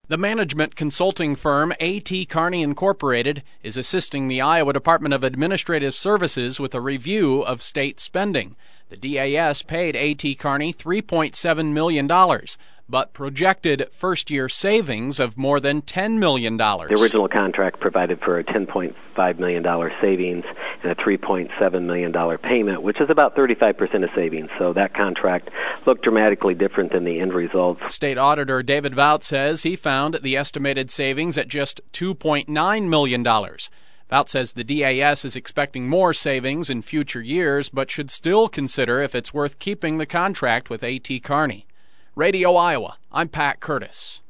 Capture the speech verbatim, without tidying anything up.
The management consulting firm A T. Kearney Incorporated is assisting the Iowa Department of Administrative Services with a review of state spending. The D A S paid A T. Kearney three point seven million dollars, but projected first-year savings of more than ten million dollars. The original contract provided for a ten point five million dollars savings and a three point seven million dollars payment, which is about thirty-five percent of savings. So that contract looked dramatically different than the end results. State Auditor David Vout says he found the estimated savings at just two point nine million dollars. Vout says the D A S is expecting more savings in future years, but should still consider if it's worth keeping the contract with A T. Kearney. Radio Iowa, I'm Pat Curtis.